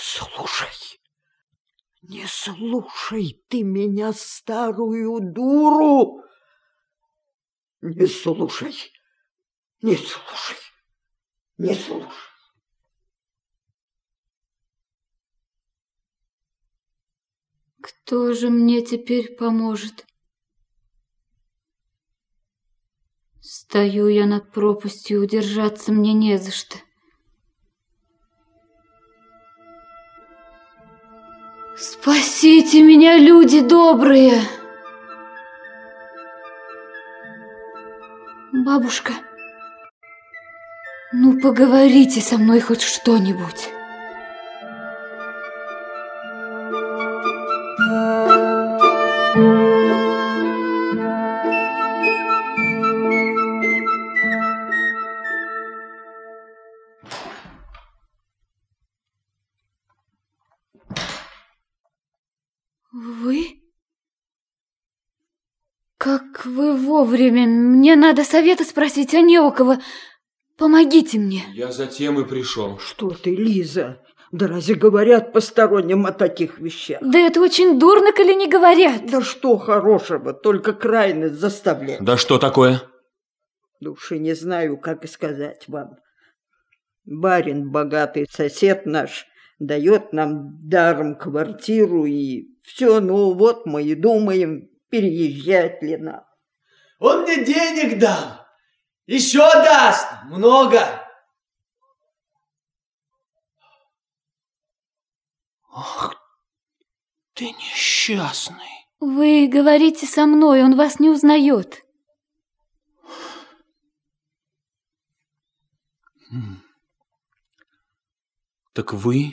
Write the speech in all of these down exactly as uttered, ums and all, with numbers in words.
слушай, не слушай ты меня, старую дуру. Не слушай, не слушай, не слушай. Кто же мне теперь поможет? Стою я над пропастью, удержаться мне не за что. Спасите меня, люди добрые! Бабушка, ну поговорите со мной хоть что-нибудь. Вы? Как вы вовремя. Мне надо совета спросить, а не у кого. Помогите мне. Я затем и пришел. Что ты, Лиза? Да разве говорят посторонним о таких вещах? Да это очень дурно, коли не говорят. Да что хорошего, только крайность заставляет. Да что такое? Души не знаю, как и сказать вам. Барин, богатый сосед наш, дает нам даром квартиру и все, ну вот мы и думаем, переезжать ли нам. Он мне денег дал, еще даст, много. Ах, ты несчастный. Вы говорите со мной, он вас не узнает. Так вы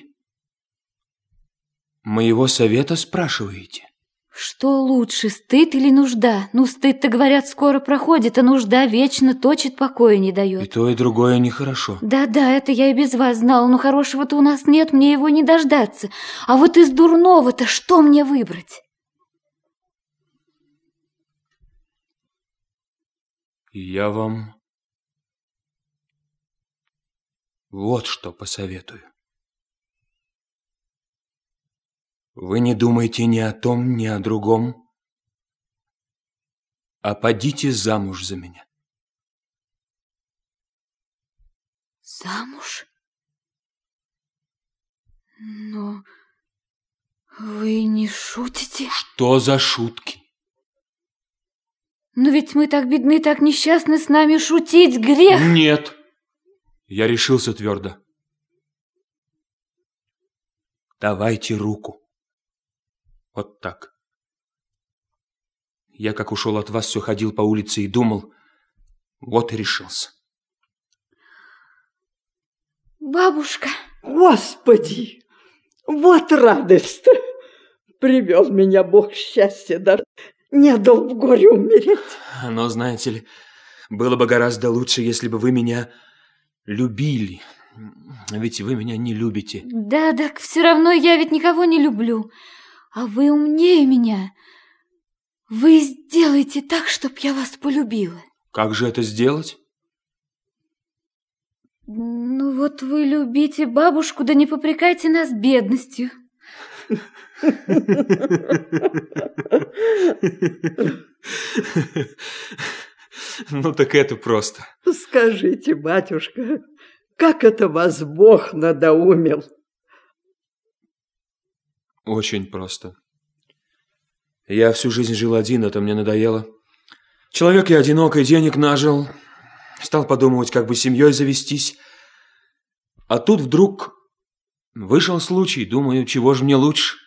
моего совета спрашиваете? Что лучше, стыд или нужда? Ну, стыд-то, говорят, скоро проходит, а нужда вечно точит, покоя не дает. И то, и другое нехорошо. Да-да, это я и без вас знала, но хорошего-то у нас нет, мне его не дождаться. А вот из дурного-то что мне выбрать? Я вам вот что посоветую. Вы не думайте ни о том, ни о другом, а подите замуж за меня. Замуж? Но вы не шутите? Что за шутки? Но ведь мы так бедны, так несчастны, с нами шутить грех. Нет, я решился твердо. Давайте руку. Вот так. Я, как ушел от вас, все ходил по улице и думал, вот и решился. Бабушка. Господи, вот радость-то. Привел меня Бог счастья, да не дал в горе умереть. Но, знаете ли, было бы гораздо лучше, если бы вы меня любили. Ведь вы меня не любите. Да, так все равно я ведь никого не люблю. А вы умнее меня. Вы сделайте так, чтоб я вас полюбила. Как же это сделать? Ну вот вы любите бабушку, да не попрекайте нас бедностью. Ну так это просто. Скажите, батюшка, как это вас Бог надоумил? Очень просто. Я всю жизнь жил один, это мне надоело. Человек я одинок, и денег нажил. Стал подумывать, как бы семьей завестись. А тут вдруг вышел случай. Думаю, чего же мне лучше?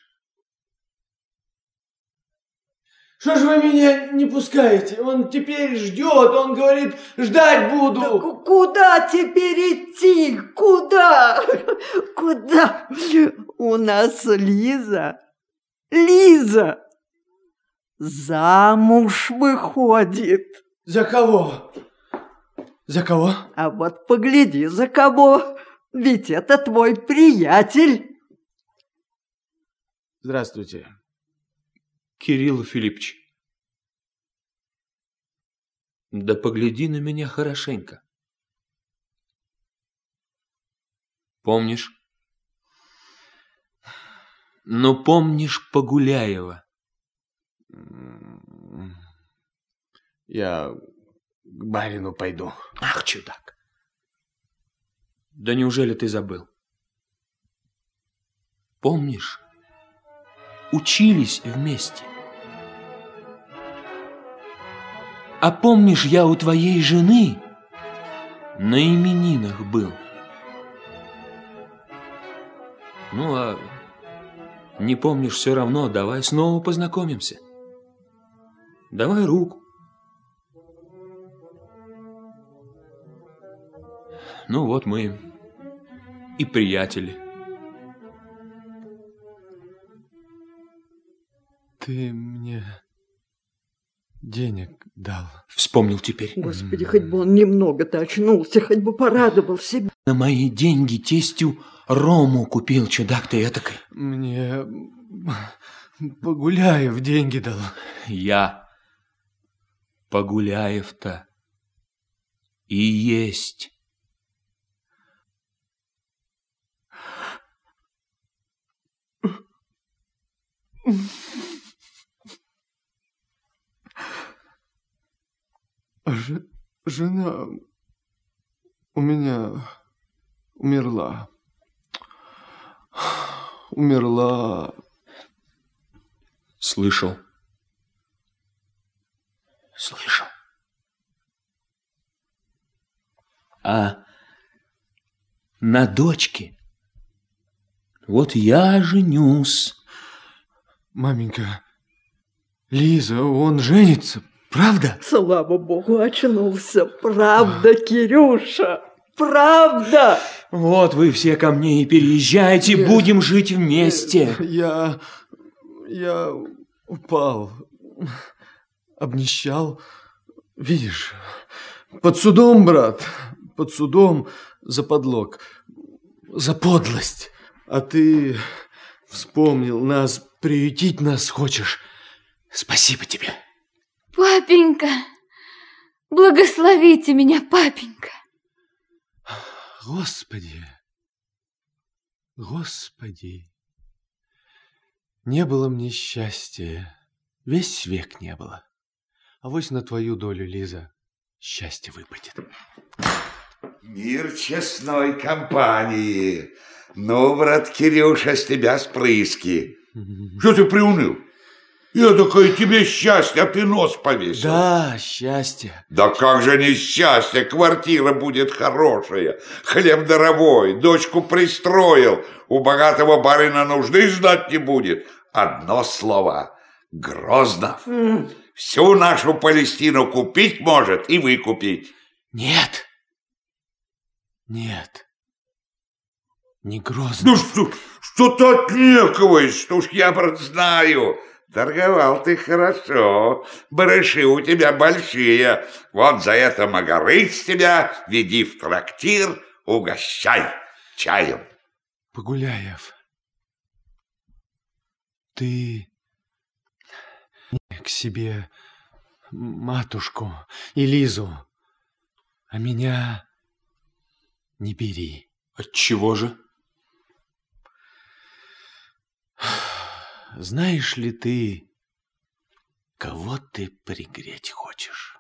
Что же вы меня не пускаете? Он теперь ждет, он говорит, ждать буду. Да куда теперь идти? Куда? Куда? У нас Лиза, Лиза замуж выходит. За кого? За кого? А вот погляди, за кого. Ведь это твой приятель. Здравствуйте. Кирилл Филиппович. Да погляди на меня хорошенько. Помнишь? Ну, помнишь Погуляева? Я к барину пойду. Ах, чудак. Да неужели ты забыл? Помнишь, учились вместе. А помнишь, я у твоей жены на именинах был? Ну, а не помнишь все равно, давай снова познакомимся. Давай руку. Ну вот мы и приятели. Ты мне денег дал. Вспомнил теперь. Господи, хоть бы он немного-то очнулся, хоть бы порадовал себя. На мои деньги тестю рому купил, чудак ты этакой. Мне Погуляев деньги дал. Я Погуляев-то и есть. Ж, жена у меня умерла. Умерла. Слышал. Слышал. А на дочке вот я женюсь. Маменька, Лиза, он женится, правда? Слава Богу, очнулся. Правда, Кирюша, правда. Вот вы все ко мне и переезжайте, Нет. будем жить вместе. Я... я упал, обнищал. Видишь, под судом, брат, под судом за подлог, за подлость. А ты вспомнил нас, приютить нас хочешь. Спасибо тебе. Папенька, благословите меня, папенька. Господи, Господи, не было мне счастья, весь век не было. А вось на твою долю, Лиза, счастье выпадет. Мир честной компании. Ну, брат Кирюша, с тебя спрыски. Что ты приуныл? Я такое тебе счастье, а ты нос повесил. Да, счастье. Да как же не счастье, квартира будет хорошая, хлеб даровой, дочку пристроил, у богатого барина нужды знать не будет. Одно слово — Грознов. Mm. Всю нашу Палестину купить может и выкупить. Нет, нет, не Грознов. Ну что, что ты отнекиваешься, уж я, брат, знаю. Торговал ты хорошо, барыши у тебя большие. Вот за это Магарыч тебя веди в трактир, угощай чаем. Погуляев, ты к себе матушку и Лизу, а меня не бери. Отчего же? Знаешь ли ты, кого ты пригреть хочешь?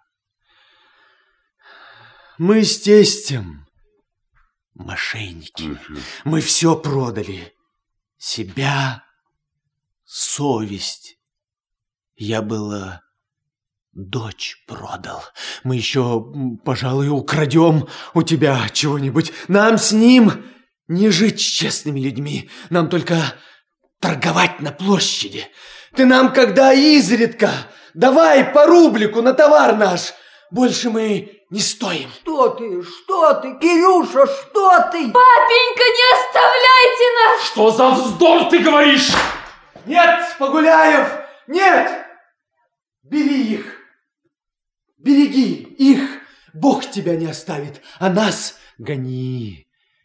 Мы с тестем мошенники. Uh-huh. Мы все продали. Себя, совесть. Я была дочь продал. Мы еще, пожалуй, украдем у тебя чего-нибудь. Нам с ним не жить с честными людьми. Нам только торговать на площади. Ты нам когда изредка давай по рублику на товар наш. Больше мы не стоим. Что ты, что ты, Кирюша, что ты? Папенька, не оставляйте нас! Что за вздор ты говоришь? Нет, Погуляев, нет! Бери их, береги их, Бог тебя не оставит, а нас гони,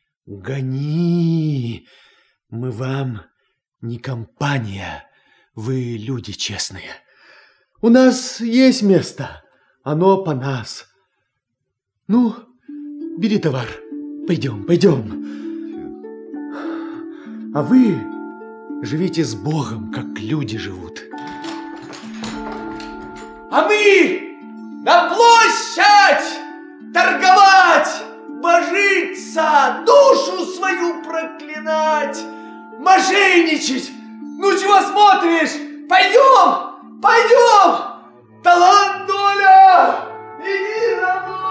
гони. Мы вам не компания, вы люди честные. У нас есть место, оно по нас. Ну, бери товар, пойдем, пойдем. А вы, Живите с Богом, как люди живут. А мы на площадь торговать, божиться, душу свою проклинать, мошенничать. Ну чего смотришь? Пойдем, пойдем! Талант, доля! Иди за мной!